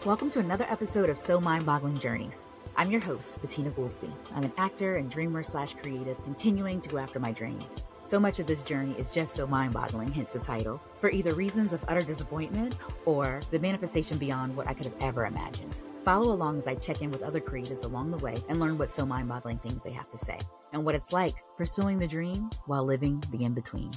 Welcome to another episode of So Mind-Boggling Journeys. I'm your host, Bettina Goolsby. I'm an actor and dreamer/creative, continuing to go after my dreams. So much of this journey is just so mind-boggling, hence the title, for either reasons of utter disappointment or the manifestation beyond what I could have ever imagined. Follow along as I check in with other creatives along the way and learn what so mind-boggling things they have to say and what it's like pursuing the dream while living the in-between.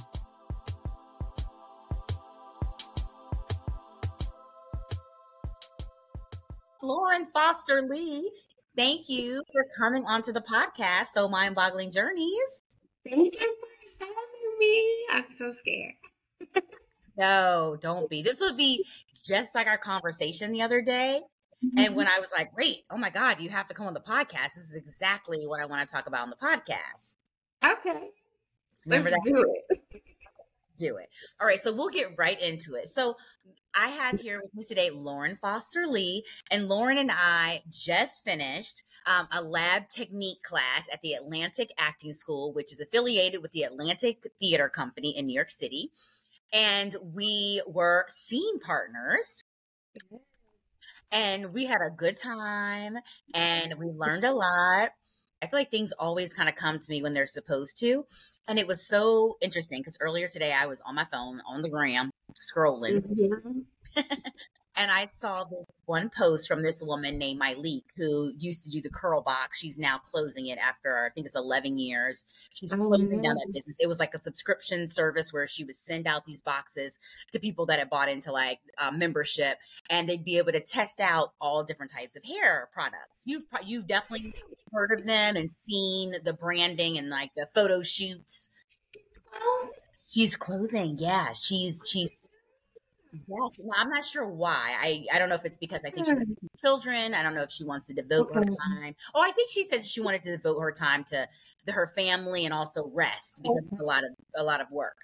Lauren Foster Lee, thank you for coming onto the podcast, So Mind-Boggling Journeys. Thank you for having me. I'm so scared. No, don't be. This would be just like our conversation the other day. And when I was like, wait, oh my God, you have to come on the podcast. This is exactly what I want to talk about on the podcast. Okay. Remember Let's that? do it. Do it. All right. So we'll get right into it. So I have here with me today, Lauren Foster Lee, and Lauren and I just finished a lab technique class at the Atlantic Acting School, which is affiliated with the Atlantic Theater Company in New York City. And we were scene partners. And we had a good time and we learned a lot. I feel like things always kind of come to me when they're supposed to. And it was so interesting because earlier today I was on my phone on the gram scrolling. And I saw this one post from this woman named Myleik, who used to do the Curl Box. She's now closing it after, I think it's 11 years. She's closing down that business. It was like a subscription service where she would send out these boxes to people that had bought into like membership, and they'd be able to test out all different types of hair products. You've definitely heard of them and seen the branding and like the photo shoots. She's closing. Yeah, she's yes. Well, I'm not sure why. I don't know if it's because I think she has children. I don't know if she wants to devote her time. Oh, I think she said she wanted to devote her time to her family and also rest because of a lot of work.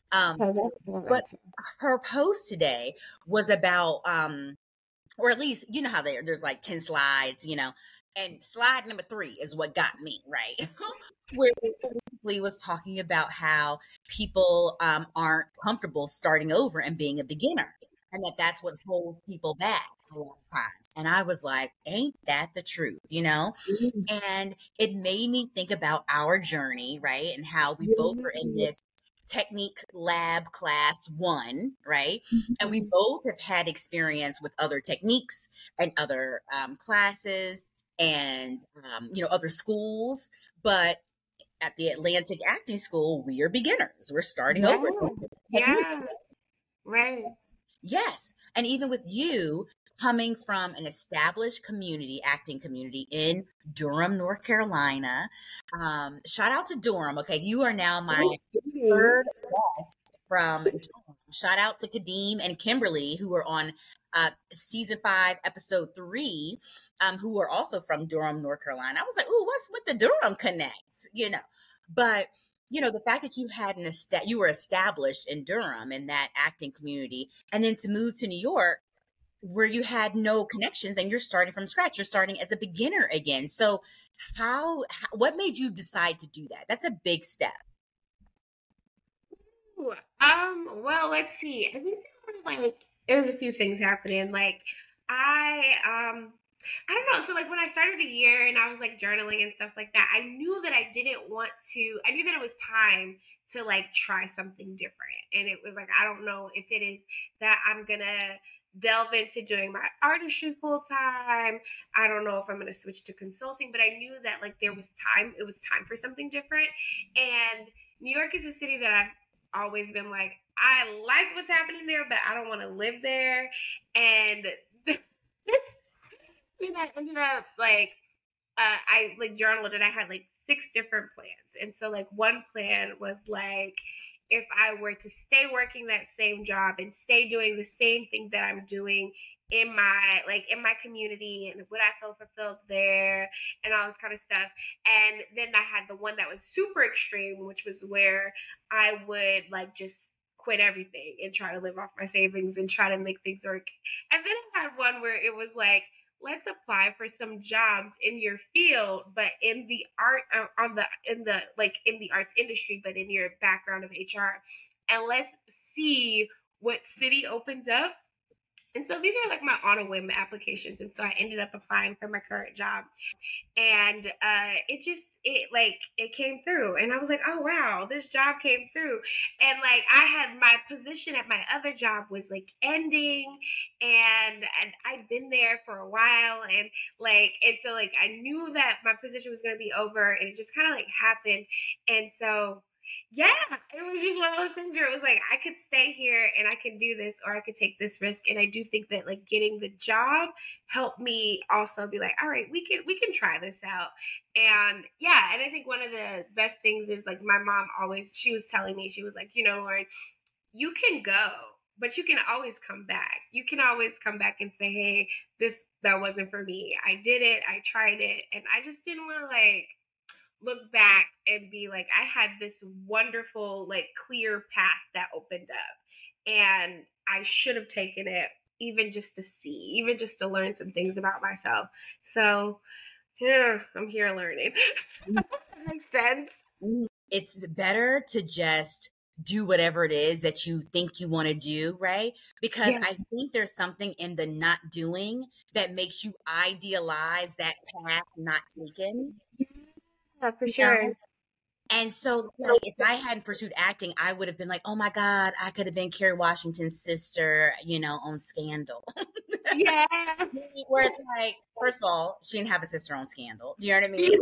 But her post today was about, or at least, you know how there's like 10 slides, you know, and slide number 3 is what got me, right? Where it basically was talking about how people aren't comfortable starting over and being a beginner, and that's what holds people back a lot of times. And I was like, ain't that the truth, you know? And it made me think about our journey, right? And how we both are in this technique lab class 1, right? And we both have had experience with other techniques and other classes and other schools, but at the Atlantic Acting School, we are beginners. We're starting over. Yeah, right. Yes. And even with you coming from an established acting community in Durham, North Carolina, shout out to Durham. Okay. You are now my third guest from Durham. Shout out to Kadeem and Kimberly, who are on season 5, episode 3, who are also from Durham, North Carolina. I was like, ooh, what's with the Durham connects, you know? But the fact that you were established in Durham in that acting community, and then to move to New York where you had no connections and you're starting from scratch, you're starting as a beginner again. So what made you decide to do that? That's a big step. Well, let's see. I think it was a few things happening. Like I don't know. So like when I started the year and I was like journaling and stuff like that, I knew that I knew that it was time to like try something different. And it was like, I don't know if it is that I'm gonna delve into doing my artistry full time. I don't know if I'm gonna switch to consulting, but I knew that like it was time for something different. And New York is a city that I've always been like, I like what's happening there, but I don't want to live there. And then I ended up like I like journaled and I had like 6 different plans. And so like one plan was like, if I were to stay working that same job and stay doing the same thing that I'm doing in my community, and would I feel fulfilled there and all this kind of stuff. And then I had the one that was super extreme, which was where I would like just quit everything and try to live off my savings and try to make things work. And then I had one where it was like, let's apply for some jobs in your field, but in the art in the arts industry, but in your background of HR, and let's see what city opens up And so these are like my on a whim applications. And so I ended up applying for my current job. And it came through. And I was like, oh wow, this job came through. And like I had my position at my other job was like ending, and I'd been there for a while, and so like I knew that my position was gonna be over, and it just kinda like happened. And so yeah, it was just one of those things where it was like I could stay here and I can do this, or I could take this risk. And I do think that like getting the job helped me also be like, all right, we can try this out. And yeah, and I think one of the best things is like my mom always, she was telling me, she was like, Lauren, you can go, but you can always come back. You can always come back and say, hey, this that wasn't for me. I did it, I tried it, and I just didn't want to like look back and be like, I had this wonderful, like, clear path that opened up. And I should have taken it, even just to see, even just to learn some things about myself. So, yeah, I'm here learning. That makes sense. It's better to just do whatever it is that you think you want to do, right? Because Yeah. I think there's something in the not doing that makes you idealize that path not taken. Yeah, for You know? sure. And so, like, if I hadn't pursued acting, I would have been like, oh my God, I could have been Kerry Washington's sister, on Scandal. Yeah. Where it's like, first of all, she didn't have a sister on Scandal. Do you know what I mean?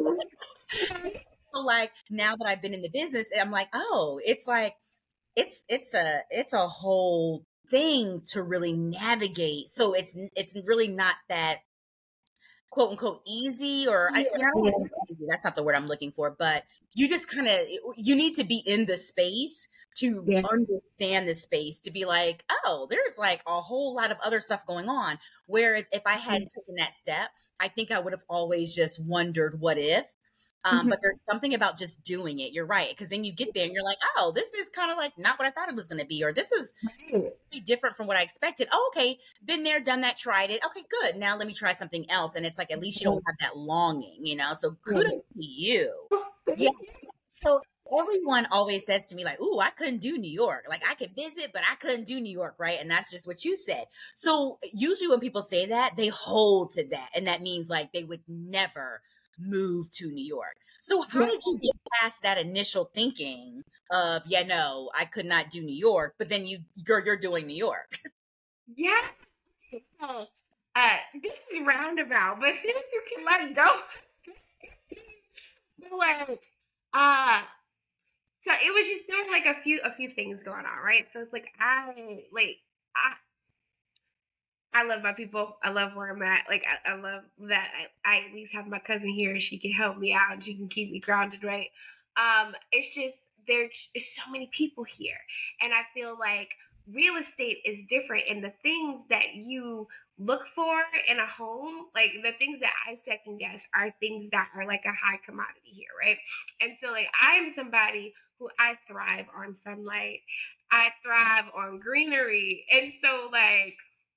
So, like, now that I've been in the business, I'm like, oh, it's like, it's a whole thing to really navigate. So it's really not that quote unquote easy, or I don't want to say easy, that's not the word I'm looking for, but you just kind of, you need to be in the space to Yeah. understand the space, to be like, oh, there's like a whole lot of other stuff going on. Whereas if I hadn't taken that step, I think I would have always just wondered what if. But there's something about just doing it. You're right. Because then you get there and you're like, oh, this is kind of like not what I thought it was going to be, or this is different from what I expected. Oh, okay. Been there, done that, tried it. Okay, good. Now let me try something else. And it's like, at least you don't have that longing. So kudos to you. Yeah. So everyone always says to me, like, ooh, I couldn't do New York. Like, I could visit, but I couldn't do New York, right? And that's just what you said. So usually when people say that, they hold to that. And that means like they would never move to New York. So how did you get past that initial thinking of, yeah, no, I could not do New York, but then you're doing New York? Yeah. So, this is roundabout, but see if you can let go. But like, uh, so it was just, there were like a few things going on, right? So it's like I love my people. I love where I'm at. Like I love that I at least have my cousin here. She can help me out and she can keep me grounded, right? It's just there's so many people here, and I feel like real estate is different, and the things that you look for in a home, like the things that I second guess, are things that are like a high commodity here, right? And so like I'm somebody who I thrive on sunlight. I thrive on greenery, and so like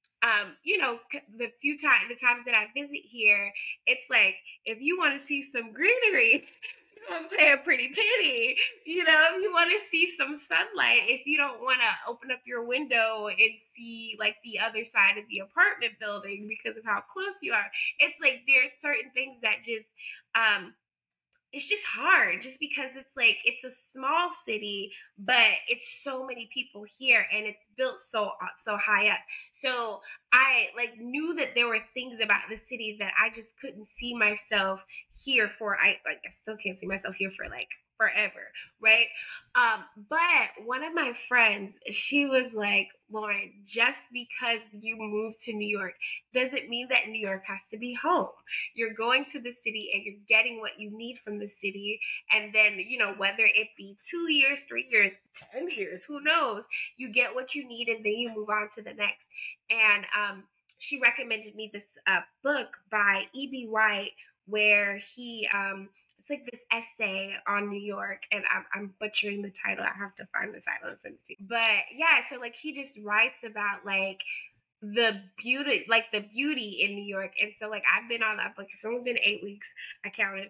the times that I visit here, it's like if you want to see some greenery, you're gonna pay a pretty penny. If you want to see some sunlight, if you don't want to open up your window and see like the other side of the apartment building because of how close you are, it's like there's certain things that just um it's just hard, just because it's like it's a small city, but it's so many people here, and it's built so high up. So I like knew that there were things about the city that I just couldn't see myself here for. I still can't see myself here for like forever, right? But one of my friends, she was like, Lauren, just because you moved to New York doesn't mean that New York has to be home. You're going to the city and you're getting what you need from the city. And then, whether it be 2 years, 3 years, 10 years, who knows, you get what you need and then you move on to the next. And she recommended me this book by E.B. White, where it's like this essay on New York, and I'm butchering the title. I have to find the title and send it to you. But yeah, so like he just writes about like the beauty in New York. And so like I've been on that book. It's only been 8 weeks. I counted.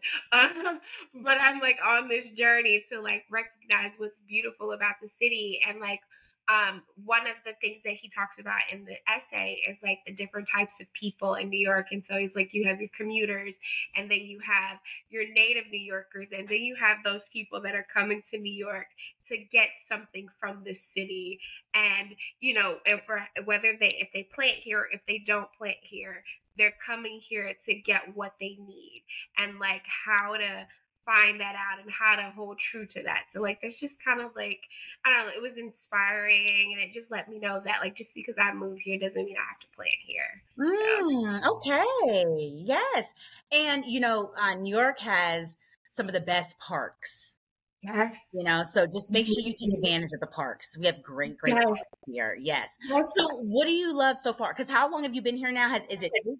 But I'm like on this journey to like recognize what's beautiful about the city. And like one of the things that he talks about in the essay is like the different types of people in New York. And so he's like, you have your commuters, and then you have your native New Yorkers, and then you have those people that are coming to New York to get something from the city. And, and for whether if they plant here, or if they don't plant here, they're coming here to get what they need, and like how to find that out and how to hold true to that. So like that's just kind of like, I don't know, it was inspiring, and it just let me know that like just because I move here doesn't mean I have to plant here. Okay. Yes. And New York has some of the best parks. Yes. So just make sure you take advantage of the parks. We have great parks here. Yes. So what do you love so far? Because how long have you been here now? Is it 8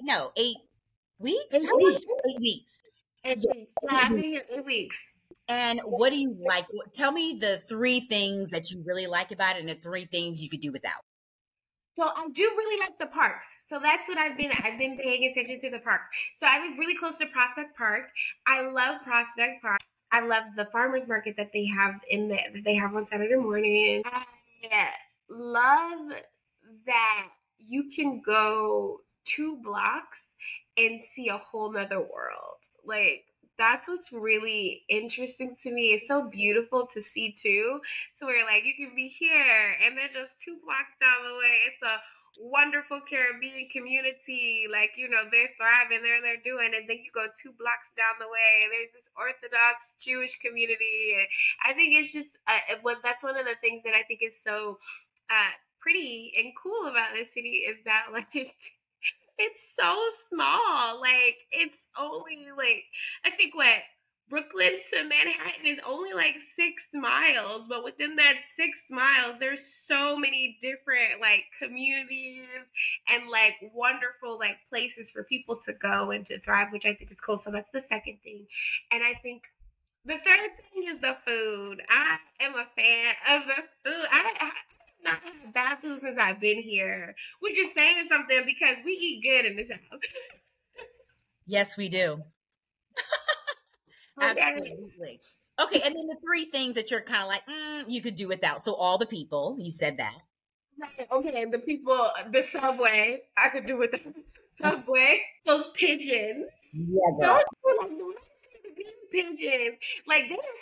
weeks? 8 weeks. 8 weeks. 8 weeks. Yeah, I've been here 8 weeks. And what do you like? Tell me the 3 things that you really like about it and the 3 things you could do without. So I do really like the parks. So that's what I've been paying attention to the parks. So I live really close to Prospect Park. I love Prospect Park. I love the farmers market that they have on Saturday morning. I love that you can go 2 blocks and see a whole nother world. Like that's what's really interesting to me. It's so beautiful to see too. So we're like, you can be here, and then just 2 blocks down the way, it's a wonderful Caribbean community. Like, they're thriving, they're doing, and then you go 2 blocks down the way, and there's this Orthodox Jewish community. And I think it's just, that's one of the things that I think is so pretty and cool about this city is that like it's so small. Like it's only like I think what Brooklyn to Manhattan is only like 6 miles, but within that 6 miles, there's so many different like communities and like wonderful like places for people to go and to thrive, which I think is cool. So that's the second thing. And I think the third thing is the food. I am a fan of the food. I not had bad food since I've been here, which is saying something because we eat good in this house. Yes, we do. Okay. Absolutely. Okay, and then the 3 things that you're kind of like, you could do without. So all the people, you said that. Okay, the people, the subway, I could do with the subway. Those pigeons. Yeah, These pigeons, like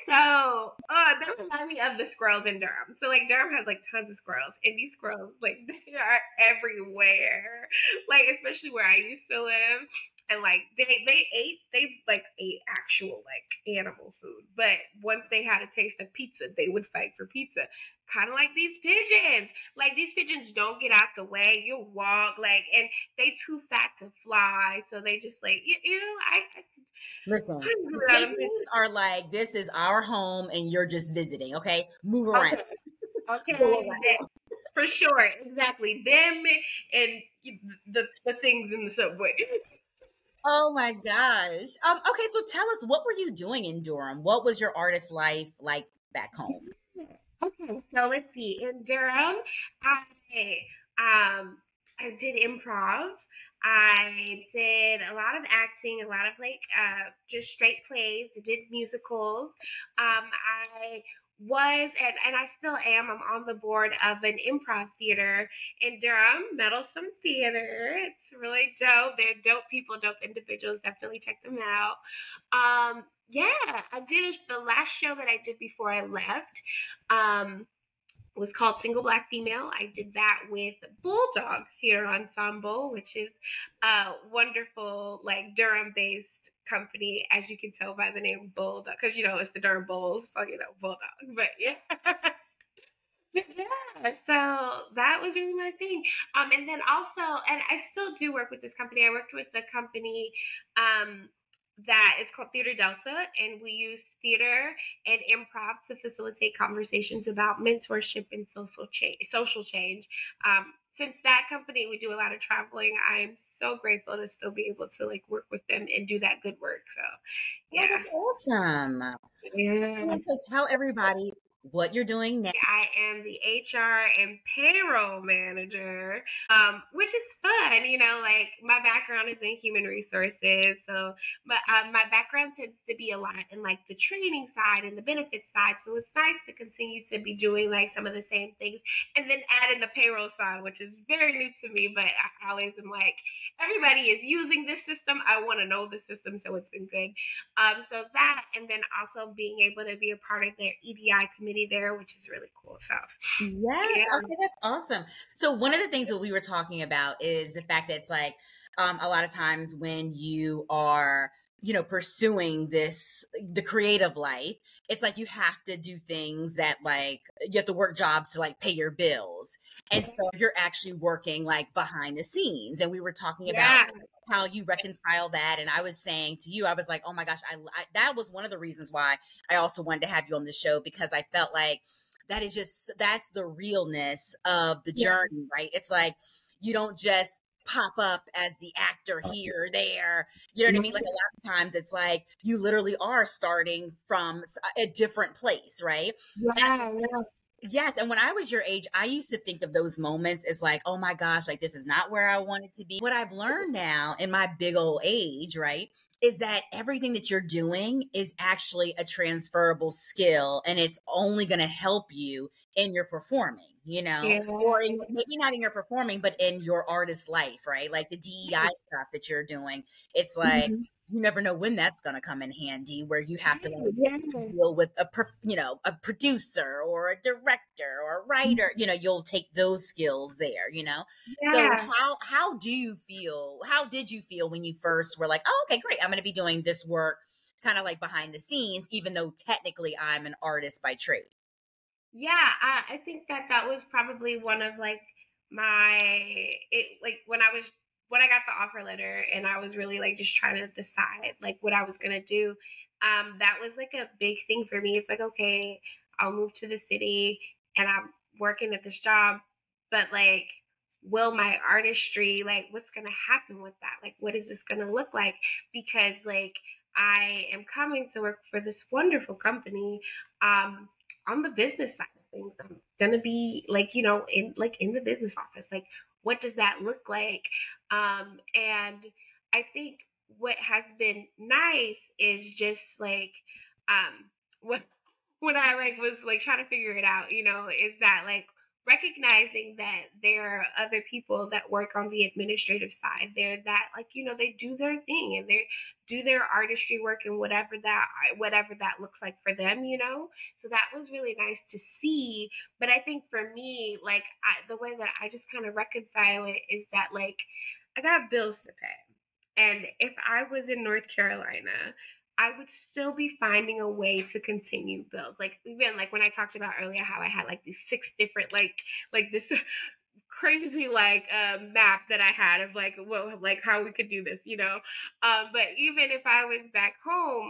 they remind me of the squirrels in Durham. So like Durham has like tons of squirrels, and these squirrels like they are everywhere. Like especially where I used to live, and like they ate actual like animal food. But once they had a taste of pizza, they would fight for pizza. Kind of like these pigeons. Like these pigeons don't get out the way. You walk like, and they too fat to fly, so they just like I listen, the pigeons are like, this is our home and you're just visiting, okay? Move around. Okay. For sure, exactly. Them and the things in the subway. Oh my gosh. Okay, so tell us, what were you doing in Durham? What was your artist life like back home? Okay, so let's see. In Durham, I did improv. I did a lot of acting, a lot of like just straight plays. I did musicals. I was and I still am. I'm on the board of an improv theater in Durham, Meddlesome Theater. It's really dope. They're dope people, dope individuals. Definitely check them out. Yeah, I did the last show that I did before I left. Was called Single Black Female. I did that with Bulldog Theater Ensemble, which is a wonderful, like Durham-based company, as you can tell by the name Bulldog, because it's the Durham Bulls, so Bulldog. But yeah. But yeah, so that was really my thing. And then also, and I still do work with this company. I worked with the company that is called Theater Delta, and we use theater and improv to facilitate conversations about mentorship and social change. Since that company, we do a lot of traveling. I'm so grateful to still be able to like work with them and do that good work. So, yeah, that's awesome. Yeah. So tell everybody what you're doing now. I am the HR and payroll manager, which is fun. Like my background is in human resources, so my background tends to be a lot in like the training side and the benefits side. So it's nice to continue to be doing like some of the same things, and then add in the payroll side, which is very new to me. But I always am like, everybody is using this system. I want to know the system, so it's been good. So that, and then also being able to be a part of their EDI committee there, which is really cool. So, Yes. yeah. Okay, that's awesome. So one of the things that we were talking about is the fact that it's like a lot of times when you are, pursuing the creative life, it's like you have to do things that like you have to work jobs to like pay your bills. And so you're actually working like behind the scenes. And we were talking about Yeah. how you reconcile that. And I was saying to you, I was like, oh my gosh, that was one of the reasons why I also wanted to have you on the show, because I felt like that's the realness of the Yeah. journey, right? It's like you don't just pop up as the actor here or there. You know what I mean? Like a lot of times it's like you literally are starting from a different place, right? Yeah. Yeah. Yes. And when I was your age, I used to think of those moments as like, oh my gosh, like this is not where I wanted to be. What I've learned now in my big old age, right, is that everything that you're doing is actually a transferable skill, and it's only going to help you in your performing, Yeah. or maybe not in your performing, but in your artist life, right? Like the DEI stuff that you're doing. It's like, Mhm. you never know when that's going to come in handy, where you have to like Yeah. deal with a producer or a director or a writer. You'll take those skills there. So Yeah. how did you feel when you first were like, oh, okay, great, I'm going to be doing this work kind of like behind the scenes, even though technically I'm an artist by trade? Yeah. I think that was probably one of like like when I got the offer letter and I was really like just trying to decide like what I was gonna do. That was like a big thing for me. It's like, okay, I'll move to the city and I'm working at this job, but like, will my artistry, like, what's gonna happen with that? Like, what is this gonna look like? Because like, I am coming to work for this wonderful company. Um, on the business side of things, I'm gonna be like, in the business office. Like, what does that look like? And I think what has been nice is just like, what when I like was like trying to figure it out, is that like recognizing that there are other people that work on the administrative side there that like, they do their thing and they do their artistry work and whatever that looks like for them. So that was really nice to see. But I think for me, like the way that I just kind of reconcile it is that like I got bills to pay. And if I was in North Carolina, I would still be finding a way to continue bills. Like even like when I talked about earlier how I had like these six different like this crazy like map that I had of like like how we could do this. But even if I was back home,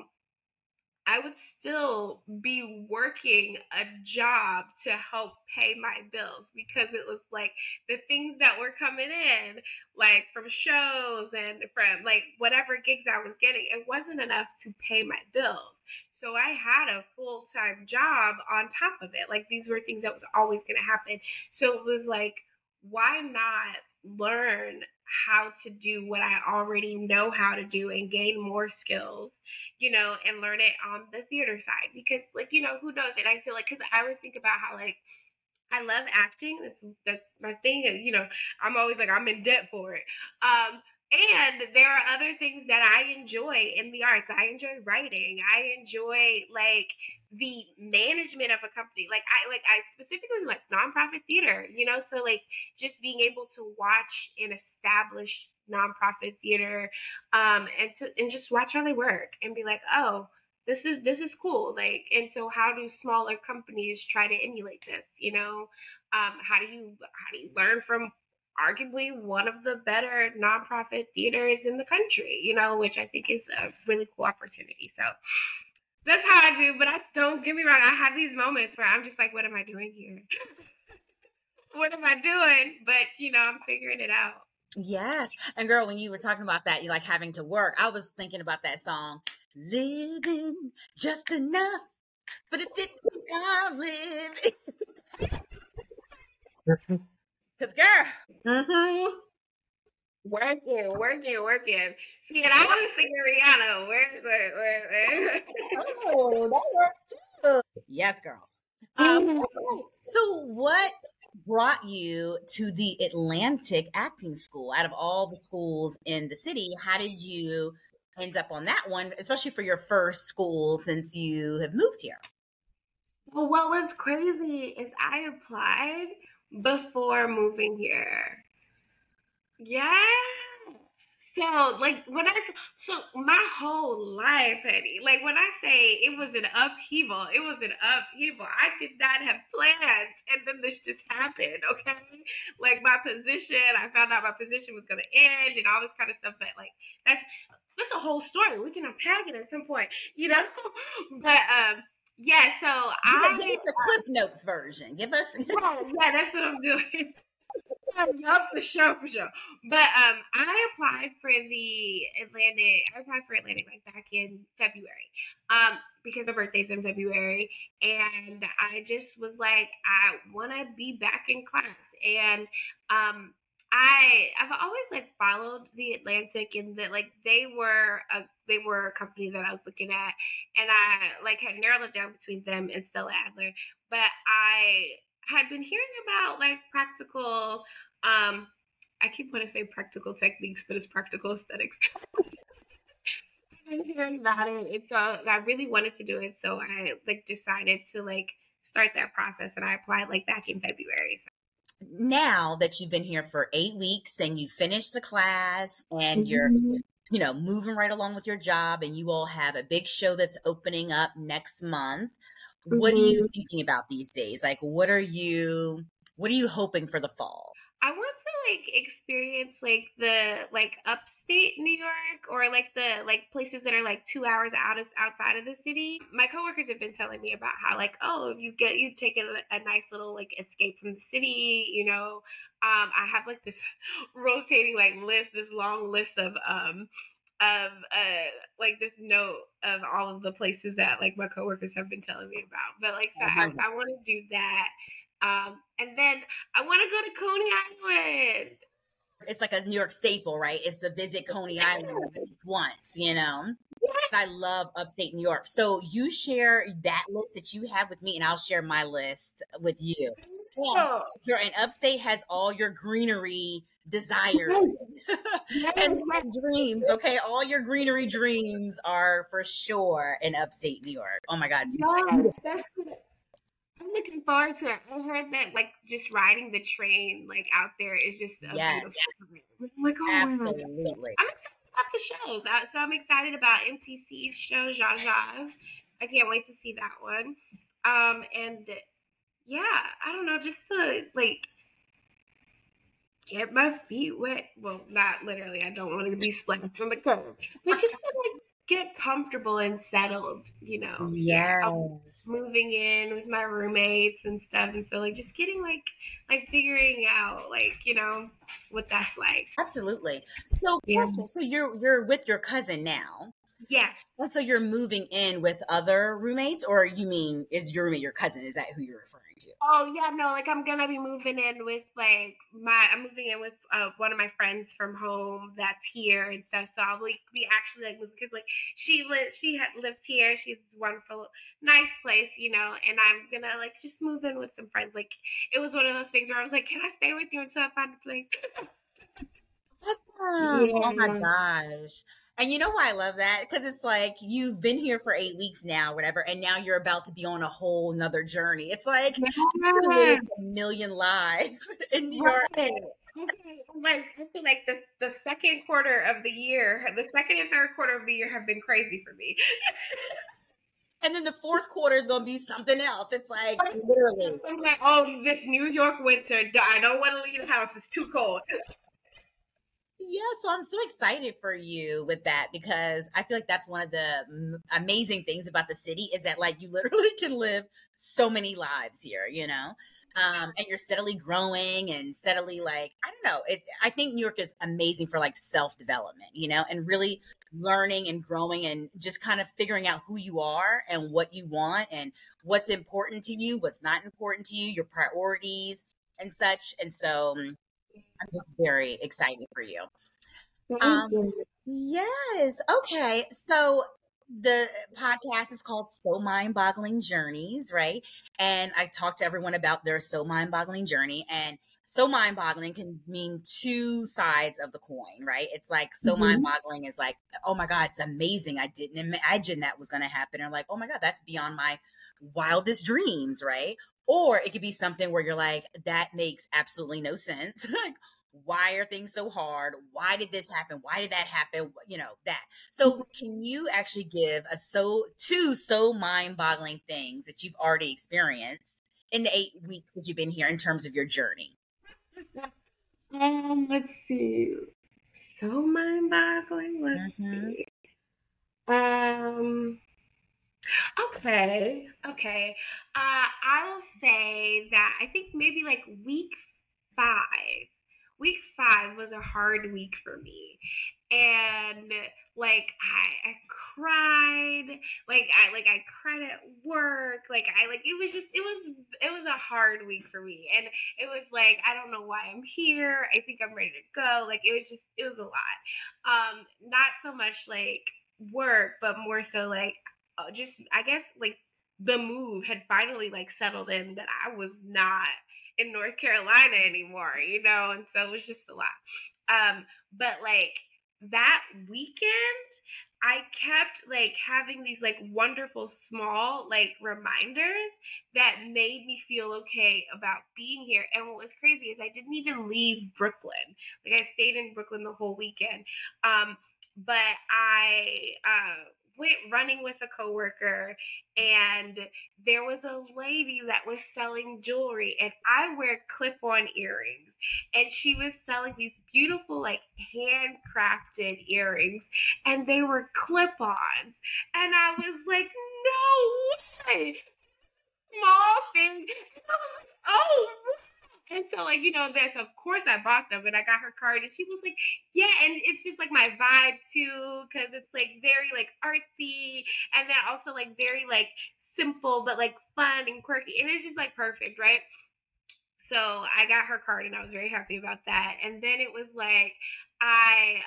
I would still be working a job to help pay my bills because it was like the things that were coming in, like from shows and from like whatever gigs I was getting, it wasn't enough to pay my bills. So I had a full time job on top of it. Like these were things that was always going to happen. So it was like, why not learn how to do what I already know how to do and gain more skills, and learn it on the theater side because, like, who knows? And I feel like, because I always think about how, like, I love acting. That's my thing. I'm always like I'm in debt for it. And there are other things that I enjoy in the arts. I enjoy writing. I enjoy like the management of a company. I specifically like nonprofit theater. So like just being able to watch an established nonprofit theater, and just watch how they work and be like, oh, this is cool. Like, and so how do smaller companies try to emulate this? How do you learn from arguably one of the better nonprofit theaters in the country, which I think is a really cool opportunity. So that's how I do. But I don't get me wrong, I have these moments where I'm just like, what am I doing here? What am I doing? But I'm figuring it out. Yes. And girl, when you were talking about that, you like having to work, I was thinking about that song, Living Just Enough but it's it I'm living. Cause girl, Mm-hmm. Working. See, and I was thinking Rihanna. Where? oh, that works too. Yes, girl. Okay. So what brought you to the Atlantic Acting School? Out of all the schools in the city, how did you end up on that one, especially for your first school since you have moved here? Well, what was crazy is I applied before moving here. Yeah. So, like, so my whole life, Eddie, like, when I say it was an upheaval, it was an upheaval. I did not have plans. And then this just happened, okay? Like, I found out my position was going to end and all this kind of stuff. But, like, that's a whole story. We can unpack it at some point, you know? But, yeah, so Give us the Cliff Notes version. Give us. yeah, that's what I'm doing. Up for sure. But I applied for the Atlantic. I applied for Atlantic like back in February, because my birthday's in February, and I just was like, I want to be back in class, and I've always like followed the Atlantic, and that like they were a company that I was looking at, and I like had narrowed it down between them and Stella Adler, but I had been hearing about like practical I keep wanting to say practical techniques, but it's practical aesthetics. I was hearing about it, and so I really wanted to do it. So I like decided to like start that process, and I applied like back in February. So. Now that you've been here for 8 weeks and you finished the class and you're moving right along with your job, and you all have a big show that's opening up next month. What are you thinking about these days? Like, what are you hoping for the fall? I want to like experience like the like upstate New York, or like the like places that are like 2 hours outside of the city. My coworkers have been telling me about how like, oh, you take a nice little like escape from the city, I have like this rotating like list, this long list of like this note of all of the places that like my coworkers have been telling me about. But like, so Oh my God. I want to do that. And then I want to go to Coney Island. It's like a New York staple, right? It's to visit Coney Island at least once. I love upstate New York. So you share that list that you have with me, and I'll share my list with you. And Oh, your and upstate has all your greenery desires and dreams. Okay, all your greenery dreams are for sure in upstate New York. Oh my God, it's yes, that's what I'm looking forward to it. I heard that like just riding the train like out there is just a yes, beautiful thing. I'm like, oh my God. absolutely. I'm excited about the shows. So I'm excited about MTC's show, Zsa Zsa's. I can't wait to see that one. And yeah, I don't know, just to like get my feet wet. Well, not literally. I don't want to be splashed from the curb, but just to like get comfortable and settled. Here. I'm Yes. moving in with my roommates and stuff, and so like just getting like figuring out like what that's like. Absolutely. So, Yeah. question. So you're with your cousin now. Yeah. And so you're moving in with other roommates, or you mean is your roommate your cousin? Is that who you're referring to? Oh yeah, no, like I'm gonna be moving in with I'm moving in with one of my friends from home that's here and stuff. So I'll like be actually like moving because like lives here. She's this wonderful, nice place, and I'm gonna like just move in with some friends. Like it was one of those things where I was like, can I stay with you until I find a place? Awesome. Oh my Yeah. gosh. And you know why I love that? Because it's like you've been here for 8 weeks now, whatever, and now you're about to be on a whole nother journey. It's like you could Yeah. live a million lives in New York. Right. Okay. Like I feel like the second quarter of the year, the second and third quarter of the year have been crazy for me. And then the fourth quarter is going to be something else. It's like literally. I'm like, oh, this New York winter, I don't want to leave the house. It's too cold. Yeah, so I'm so excited for you with that because I feel like that's one of the amazing things about the city is that like you literally can live so many lives here. and you're steadily growing and steadily like, I don't know, I think New York is amazing for like self-development, and really learning and growing and just kind of figuring out who you are and what you want and what's important to you, what's not important to you, your priorities and such. And so I'm just very excited for you. Thank Um, you. yes. Okay. So the podcast is called So Mind Boggling Journeys, right? And I talk to everyone about their so mind boggling journey. And so mind boggling can mean two sides of the coin, right? It's like so mind Mhm. boggling is like, oh my God, it's amazing. I didn't imagine that was going to happen. Or like, oh my God, that's beyond my wildest dreams, right? Or it could be something where you're like, that makes absolutely no sense. Like, why are things so hard? Why did this happen? Why did that happen? That. So can you actually give us two so mind-boggling things that you've already experienced in the 8 weeks that you've been here in terms of your journey? Let's see. So mind-boggling. Let's Mm-hmm. see. Um, okay. I'll say that I think maybe like five. Week five was a hard week for me. And like I cried, I cried at work, it was a hard week for me, and it was like I don't know why I'm here. I think I'm ready to go. Like it was a lot. Not so much like work, but more so like just I guess like the move had finally like settled in that I was not in North Carolina anymore, and so it was just a lot. But like that weekend, I kept like having these like wonderful small like reminders that made me feel okay about being here. And what was crazy is I didn't even leave Brooklyn. Like I stayed in Brooklyn the whole weekend. But I went running with a coworker, and there was a lady that was selling jewelry, and I wear clip-on earrings, and she was selling these beautiful like handcrafted earrings, and they were clip-ons, and I was like, no way, small thing. And I was like, oh. And so, like, this, of course, I bought them and I got her card. And she was like, yeah. And it's just like my vibe too, because it's like very like artsy, and then also like very like simple, but like fun and quirky. And it's just like perfect, right? So I got her card and I was very happy about that. And then it was like I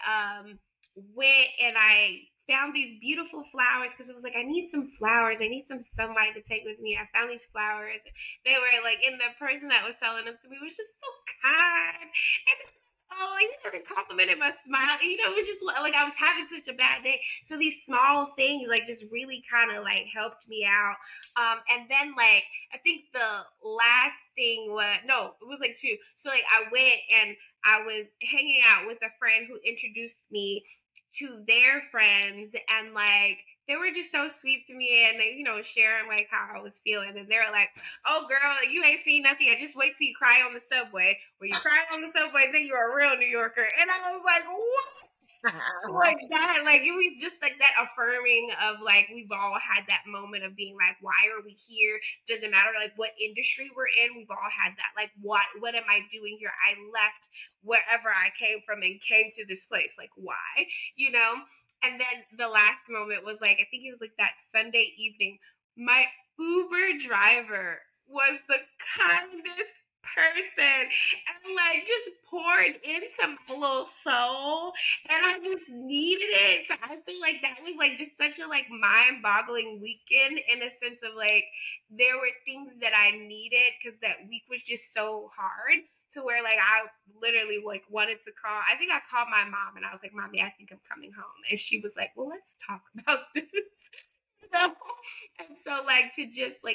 went and I found these beautiful flowers because it was like I need some flowers. I need some sunlight to take with me. I found these flowers. They were like, and the person that was selling them to me was just so kind. And oh, they complimented my smile. It was just like I was having such a bad day. So these small things like just really kind of like helped me out. And then like I think the last thing was no, it was like two. So like I went and I was hanging out with a friend who introduced me to their friends, and like they were just so sweet to me, and they sharing like how I was feeling, and they were like, oh girl, you ain't seen nothing. I just wait till you cry on the subway. When you cry on the subway, then you're a real New Yorker. And I was like, what? Like that, like it was just like that affirming of like we've all had that moment of being like, why are we here? Doesn't matter like what industry we're in, we've all had that. Like what am I doing here? I left wherever I came from and came to this place. Like why? You know? And then the last moment was like I think it was like that Sunday evening. My Uber driver was the kindest person and like just poured into my little soul, and I just needed it. So I feel like that was like just such a like mind-boggling weekend in a sense of like there were things that I needed because that week was just so hard to where like I literally like wanted to call. I think I called my mom and I was like, "Mommy, I think I'm coming home," and she was like, "Well, let's talk about this." know? And so like to just like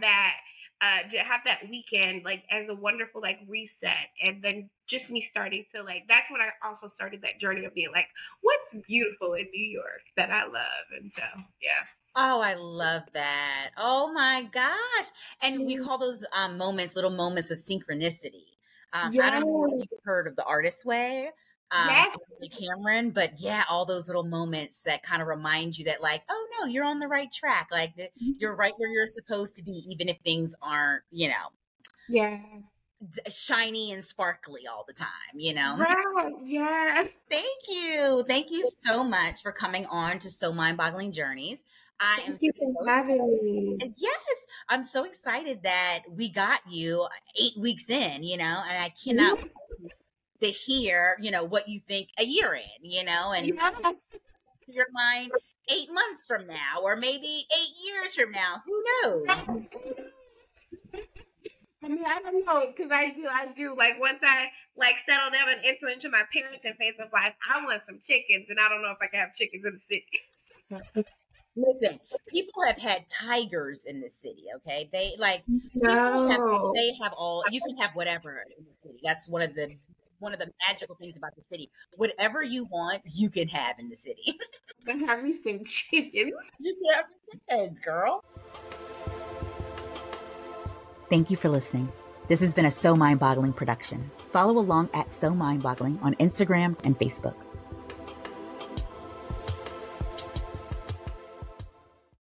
to have that weekend like as a wonderful like reset, and then just me starting to like that's when I also started that journey of being like what's beautiful in New York that I love. And so yeah. Oh, I love that. Oh my gosh. And we Mm, call those moments little moments of synchronicity. I don't know if yes, you've heard of the Artist Way, yes. Lee Cameron, but yeah, all those little moments that kind of remind you that, like, oh no, you're on the right track. Like, you're right where you're supposed to be, even if things aren't, Yeah. shiny and sparkly all the time, you know? Right. Yes. Thank you. Thank you so much for coming on to So Mind Boggling Journeys. I am Thank you for so having excited. me. Yes, I'm so excited that we got you 8 weeks in, you know, and I cannot wait to hear, you know, what you think a year in, you know, and Yeah. your mind 8 months from now, or maybe 8 years from now. Who knows? I mean, I don't know, because I do. Like once I like settle down and enter into my parenting phase of life, I want some chickens, and I don't know if I can have chickens in the city. Listen, people have had tigers in the city, okay? They like No. they have all, you can have whatever in the city. That's one of the magical things about the city. Whatever you want, you can have in the city. But have me some chickens. You can have some chickens, girl. Thank you for listening. This has been a So Mind Boggling production. Follow along at So Mind Boggling on Instagram and Facebook.